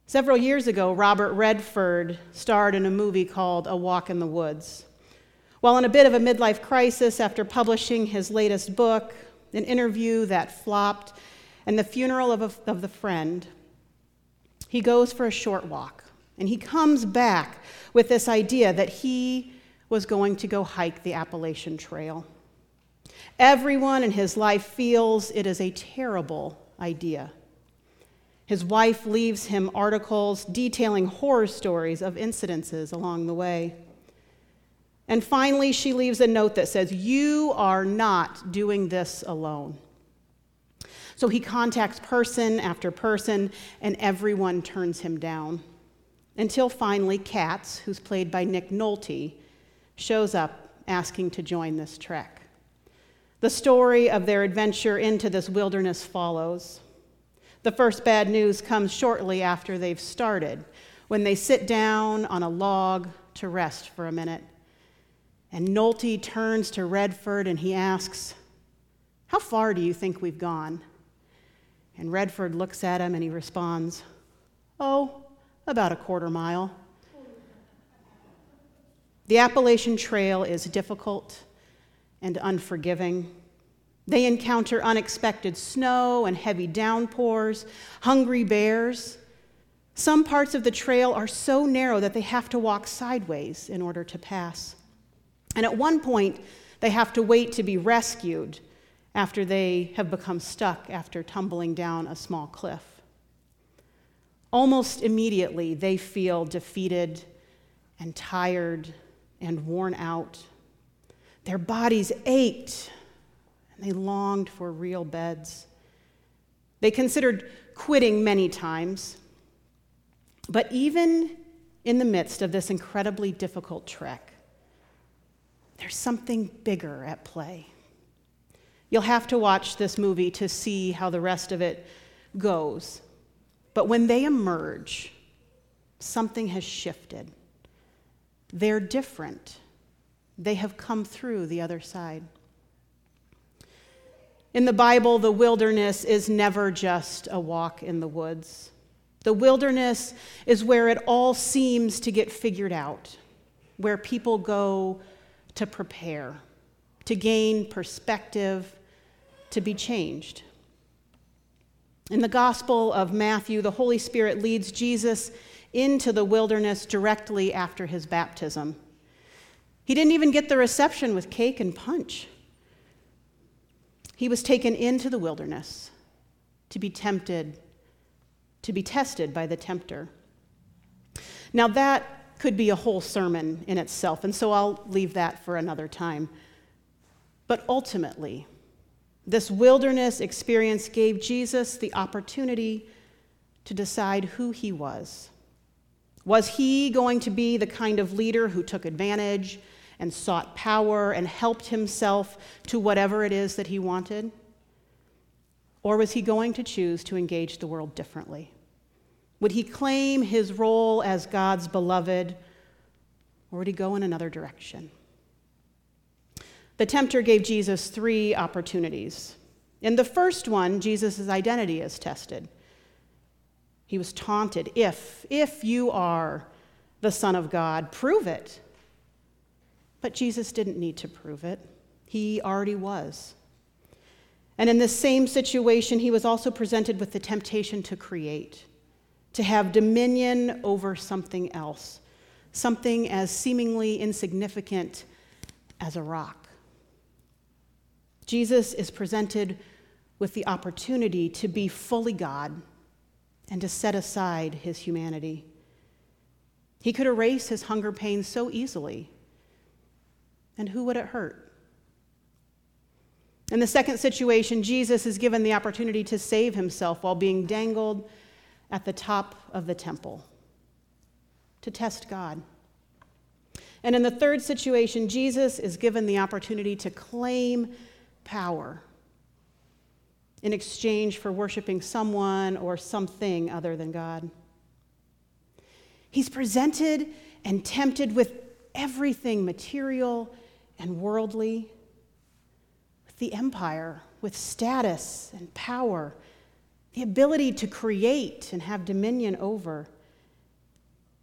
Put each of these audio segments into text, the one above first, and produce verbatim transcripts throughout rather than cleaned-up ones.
Several years ago, Robert Redford starred in a movie called A Walk in the Woods. While in a bit of a midlife crisis after publishing his latest book, an interview that flopped, and the funeral of, a, of the friend, he goes for a short walk, and he comes back with this idea that he was going to go hike the Appalachian Trail. Everyone in his life feels it is a terrible idea. His wife leaves him articles detailing horror stories of incidences along the way. And finally, she leaves a note that says, "You are not doing this alone." So he contacts person after person, and everyone turns him down. Until finally, Katz, who's played by Nick Nolte, shows up asking to join this trek. The story of their adventure into this wilderness follows. The first bad news comes shortly after they've started, when they sit down on a log to rest for a minute. And Nolte turns to Redford and he asks, "How far do you think we've gone?" And Redford looks at him and he responds, "Oh, about a quarter mile." The Appalachian Trail is difficult and unforgiving. They encounter unexpected snow and heavy downpours, hungry bears. Some parts of the trail are so narrow that they have to walk sideways in order to pass. And at one point, they have to wait to be rescued after they have become stuck after tumbling down a small cliff. Almost immediately, they feel defeated and tired and worn out. Their bodies ached, and they longed for real beds. They considered quitting many times. But even in the midst of this incredibly difficult trek, there's something bigger at play. You'll have to watch this movie to see how the rest of it goes. But when they emerge, something has shifted. They're different. They have come through the other side. In the Bible, the wilderness is never just a walk in the woods. The wilderness is where it all seems to get figured out, where people go to prepare, to gain perspective, to be changed. In the Gospel of Matthew, the Holy Spirit leads Jesus into the wilderness directly after his baptism. He didn't even get the reception with cake and punch. He was taken into the wilderness to be tempted, to be tested by the tempter. Now that could be a whole sermon in itself, and so I'll leave that for another time. But ultimately, this wilderness experience gave Jesus the opportunity to decide who he was. Was he going to be the kind of leader who took advantage and sought power and helped himself to whatever it is that he wanted? Or was he going to choose to engage the world differently? Would he claim his role as God's beloved, or would he go in another direction? The tempter gave Jesus three opportunities. In the first one, Jesus' identity is tested. He was taunted, if, if you are the Son of God, prove it. But Jesus didn't need to prove it. He already was. And in this same situation, he was also presented with the temptation to create, to have dominion over something else, something as seemingly insignificant as a rock. Jesus is presented with the opportunity to be fully God and to set aside his humanity. He could erase his hunger pains so easily. And who would it hurt? In the second situation, Jesus is given the opportunity to save himself while being dangled at the top of the temple, to test God. And in the third situation, Jesus is given the opportunity to claim power in exchange for worshiping someone or something other than God. He's presented and tempted with everything material and worldly, with the empire, with status and power, the ability to create and have dominion over.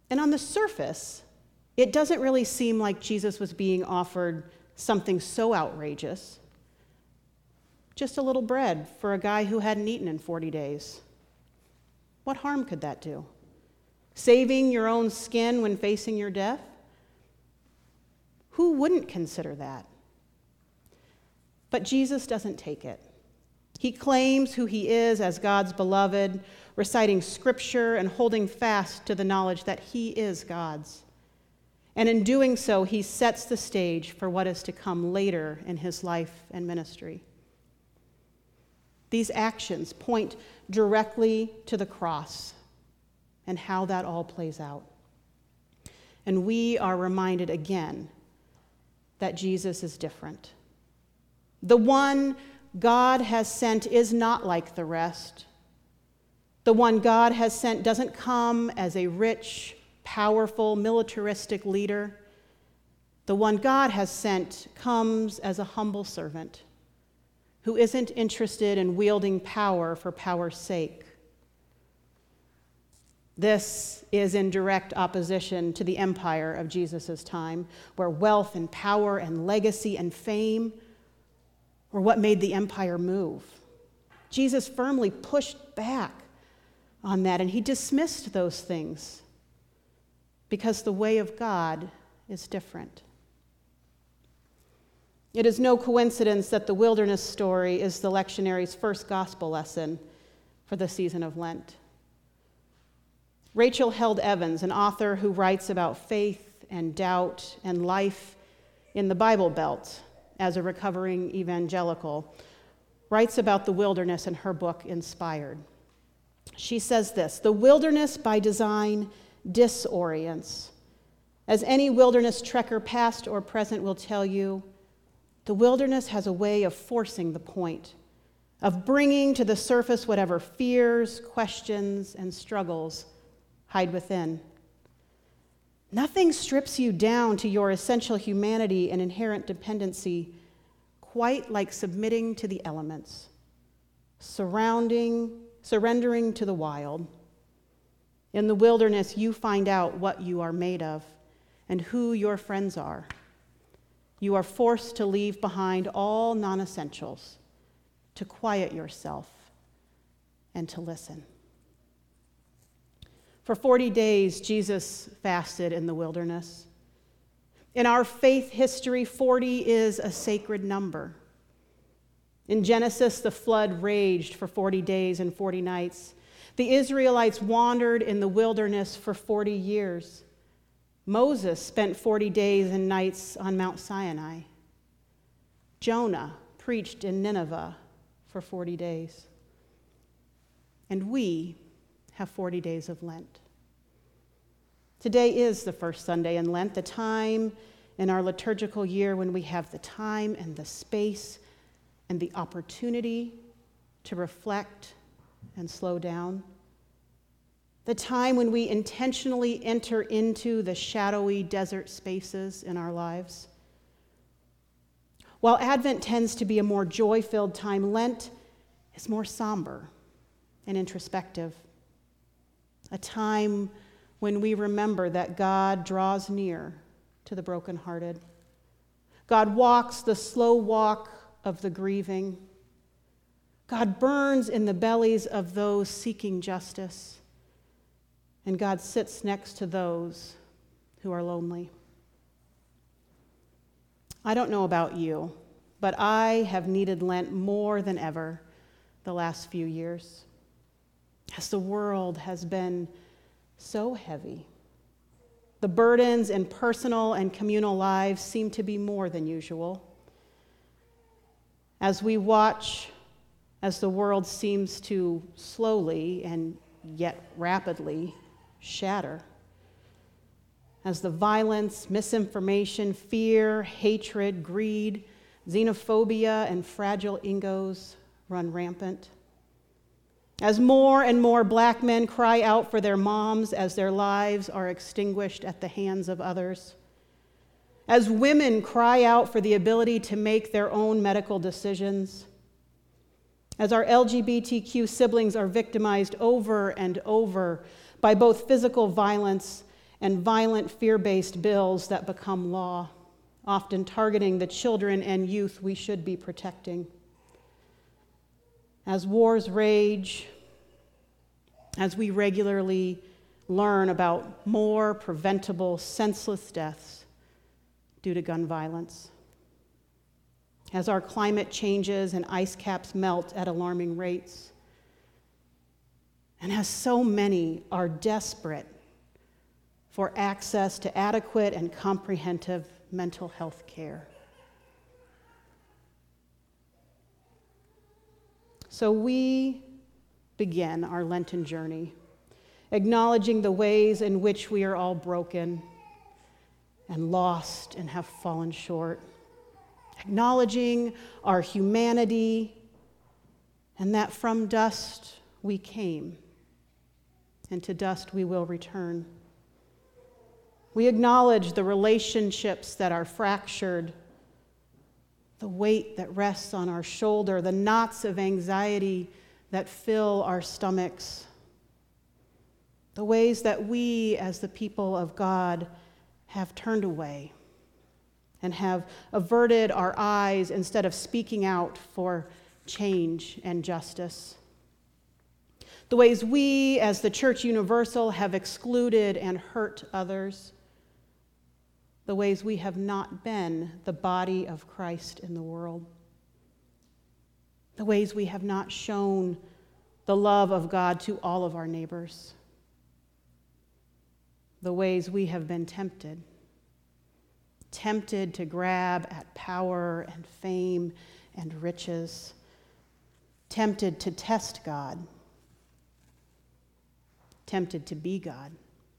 And on the surface, it doesn't really seem like Jesus was being offered something so outrageous. Just a little bread for a guy who hadn't eaten in forty days. What harm could that do? Saving your own skin when facing your death? Who wouldn't consider that? But Jesus doesn't take it. He claims who he is as God's beloved, reciting scripture and holding fast to the knowledge that he is God's. And in doing so, he sets the stage for what is to come later in his life and ministry. These actions point directly to the cross and how that all plays out. And we are reminded again that Jesus is different. The one God has sent is not like the rest. The one God has sent doesn't come as a rich, powerful, militaristic leader. The one God has sent comes as a humble servant who isn't interested in wielding power for power's sake. This is in direct opposition to the empire of Jesus' time, where wealth and power and legacy and fame were what made the empire move. Jesus firmly pushed back on that, and he dismissed those things because the way of God is different. It is no coincidence that the wilderness story is the lectionary's first gospel lesson for the season of Lent. Rachel Held Evans, an author who writes about faith and doubt and life in the Bible Belt as a recovering evangelical, writes about the wilderness in her book, Inspired. She says this: "The wilderness by design disorients. As any wilderness trekker, past or present, will tell you, the wilderness has a way of forcing the point, of bringing to the surface whatever fears, questions, and struggles hide within. Nothing strips you down to your essential humanity and inherent dependency quite like submitting to the elements, surrounding, surrendering to the wild. In the wilderness, you find out what you are made of and who your friends are. You are forced to leave behind all non-essentials, to quiet yourself, and to listen." For forty days, Jesus fasted in the wilderness. In our faith history, forty is a sacred number. In Genesis, the flood raged for forty days and forty nights. The Israelites wandered in the wilderness for forty years. Moses spent forty days and nights on Mount Sinai. Jonah preached in Nineveh for forty days. And we have forty days of Lent. Today is the first Sunday in Lent, the time in our liturgical year when we have the time and the space and the opportunity to reflect and slow down. The time when we intentionally enter into the shadowy desert spaces in our lives. While Advent tends to be a more joy-filled time, Lent is more somber and introspective. A time when we remember that God draws near to the brokenhearted. God walks the slow walk of the grieving. God burns in the bellies of those seeking justice. And God sits next to those who are lonely. I don't know about you, but I have needed Lent more than ever the last few years, as the world has been so heavy. The burdens in personal and communal lives seem to be more than usual. As we watch as the world seems to slowly and yet rapidly shatter, as the violence, misinformation, fear, hatred, greed, xenophobia, and fragile egos run rampant, as more and more black men cry out for their moms as their lives are extinguished at the hands of others, as women cry out for the ability to make their own medical decisions, as our L G B T Q siblings are victimized over and over by both physical violence and violent, fear-based bills that become law, often targeting the children and youth we should be protecting. As wars rage, as we regularly learn about more preventable, senseless deaths due to gun violence, as our climate changes and ice caps melt at alarming rates, and as so many are desperate for access to adequate and comprehensive mental health care. So we begin our Lenten journey, acknowledging the ways in which we are all broken and lost and have fallen short, acknowledging our humanity and that from dust we came, and to dust we will return. We acknowledge the relationships that are fractured, the weight that rests on our shoulder, the knots of anxiety that fill our stomachs, the ways that we, as the people of God, have turned away and have averted our eyes instead of speaking out for change and justice. The ways we, as the Church Universal, have excluded and hurt others. The ways we have not been the body of Christ in the world. The ways we have not shown the love of God to all of our neighbors. The ways we have been tempted. Tempted to grab at power and fame and riches. Tempted to test God. Tempted to be God.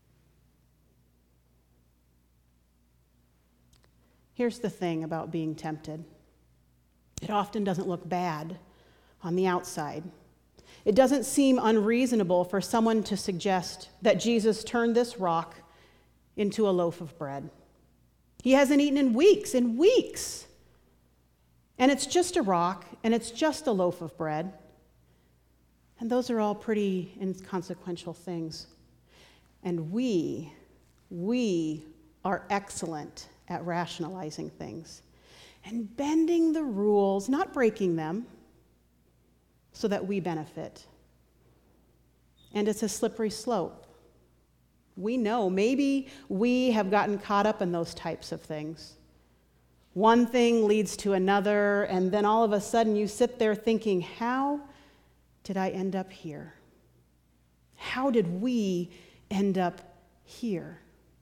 Here's the thing about being tempted. It often doesn't look bad on the outside. It doesn't seem unreasonable for someone to suggest that Jesus turned this rock into a loaf of bread. He hasn't eaten in weeks, in weeks. And it's just a rock, and it's just a loaf of bread. And those are all pretty inconsequential things. And we, we are excellent at rationalizing things and bending the rules, not breaking them, so that we benefit. And it's a slippery slope. We know maybe we have gotten caught up in those types of things. One thing leads to another, and then all of a sudden you sit there thinking, how did I end up here? How did we end up here?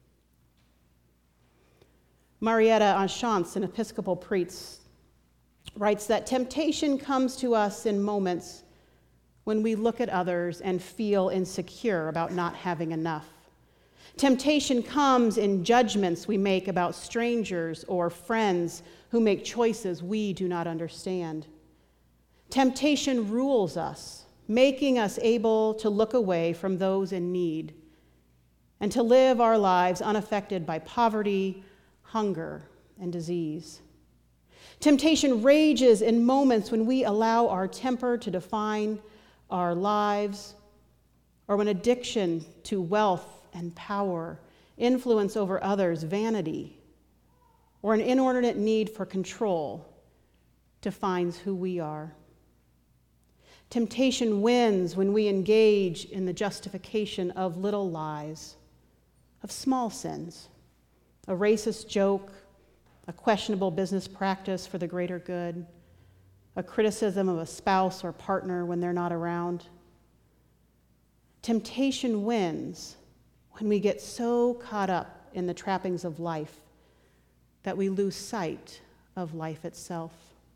Marietta Enchants, an Episcopal priest, writes that temptation comes to us in moments when we look at others and feel insecure about not having enough. Temptation comes in judgments we make about strangers or friends who make choices we do not understand. Temptation rules us, making us able to look away from those in need and to live our lives unaffected by poverty, hunger, and disease. Temptation rages in moments when we allow our temper to define our lives, or when addiction to wealth and power, influence over others, vanity, or an inordinate need for control defines who we are. Temptation wins when we engage in the justification of little lies, of small sins, a racist joke, a questionable business practice for the greater good, a criticism of a spouse or partner when they're not around. Temptation wins when we get so caught up in the trappings of life that we lose sight of life itself.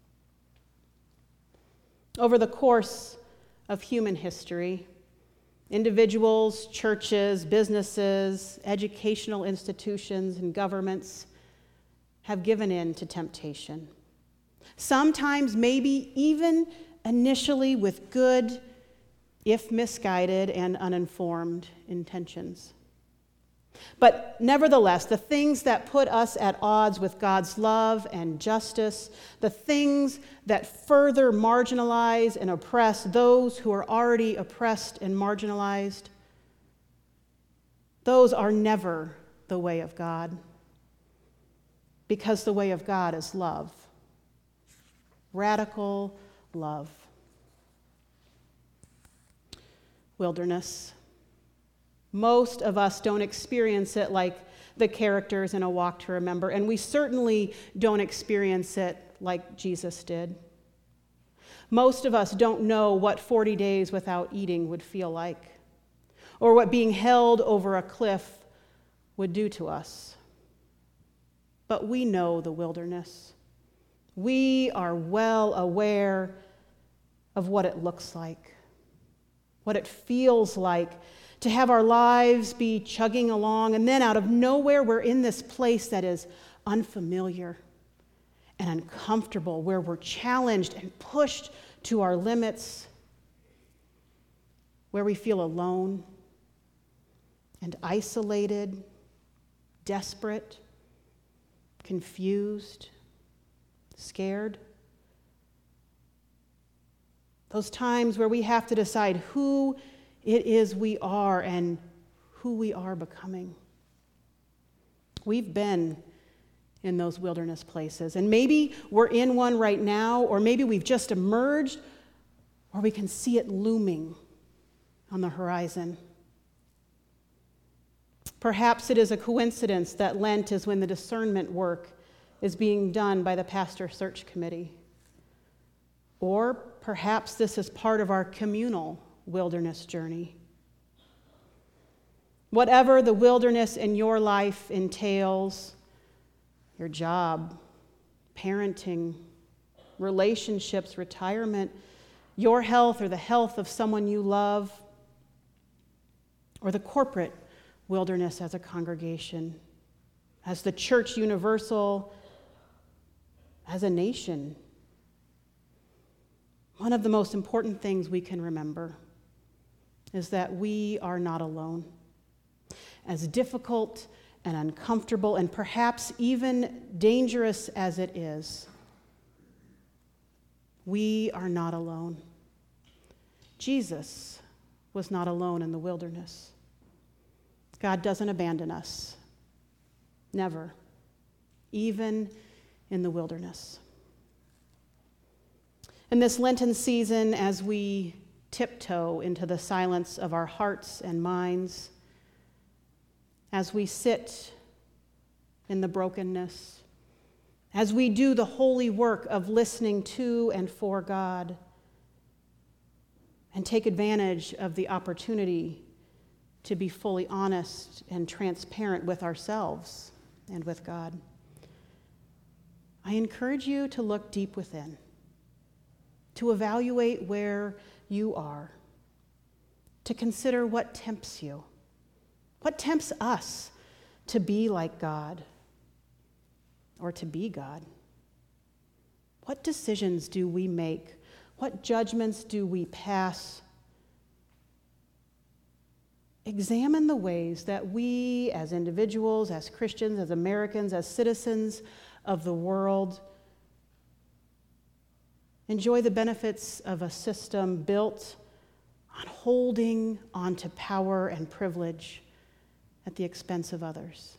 Over the course of human history, individuals, churches, businesses, educational institutions, and governments have given in to temptation. Sometimes, maybe even initially with good, if misguided and uninformed intentions. But nevertheless, the things that put us at odds with God's love and justice, the things that further marginalize and oppress those who are already oppressed and marginalized, Those are never the way of God, because the way of God is love, radical love. Wilderness. Most of us don't experience it like the characters in A Walk to Remember, and we certainly don't experience it like Jesus did. Most of us don't know what forty days without eating would feel like, or what being held over a cliff would do to us. But we know the wilderness. We are well aware of what it looks like, what it feels like to have our lives be chugging along, and then out of nowhere, we're in this place that is unfamiliar and uncomfortable, where we're challenged and pushed to our limits, where we feel alone and isolated, desperate, confused, scared. Those times where we have to decide who it is we are and who we are becoming. We've been in those wilderness places, and maybe we're in one right now, or maybe we've just emerged, or we can see it looming on the horizon. Perhaps it is a coincidence that Lent is when the discernment work is being done by the pastor search committee. Or perhaps this is part of our communal wilderness journey. Whatever the wilderness in your life entails, your job, parenting, relationships, retirement, your health or the health of someone you love, or the corporate wilderness as a congregation, as the church universal, as a nation. One of the most important things we can remember is that we are not alone. As difficult and uncomfortable and perhaps even dangerous as it is, we are not alone. Jesus was not alone in the wilderness. God doesn't abandon us. Never. Even in the wilderness. In this Lenten season, as we tiptoe into the silence of our hearts and minds, as we sit in the brokenness, as we do the holy work of listening to and for God, and take advantage of the opportunity to be fully honest and transparent with ourselves and with God, I encourage you to look deep within, to evaluate where you are, to consider what tempts you, what tempts us to be like God or to be God. What decisions do we make? What judgments do we pass? Examine the ways that we as individuals, as Christians, as Americans, as citizens of the world enjoy the benefits of a system built on holding onto power and privilege at the expense of others.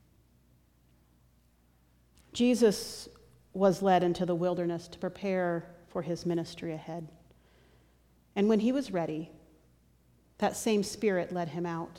Jesus was led into the wilderness to prepare for his ministry ahead. And when he was ready, that same Spirit led him out.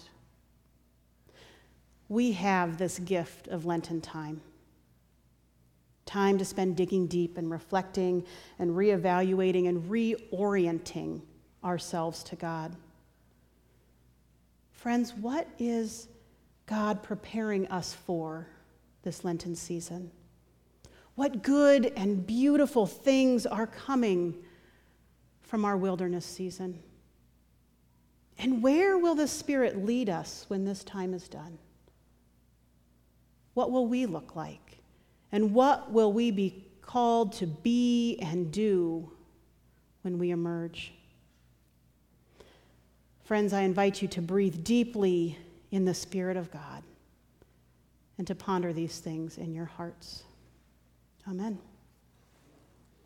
We have this gift of Lenten time. Time to spend digging deep and reflecting and reevaluating and reorienting ourselves to God. Friends, what is God preparing us for this Lenten season? What good and beautiful things are coming from our wilderness season? And where will the Spirit lead us when this time is done? What will we look like? And what will we be called to be and do when we emerge? Friends, I invite you to breathe deeply in the Spirit of God and to ponder these things in your hearts. Amen.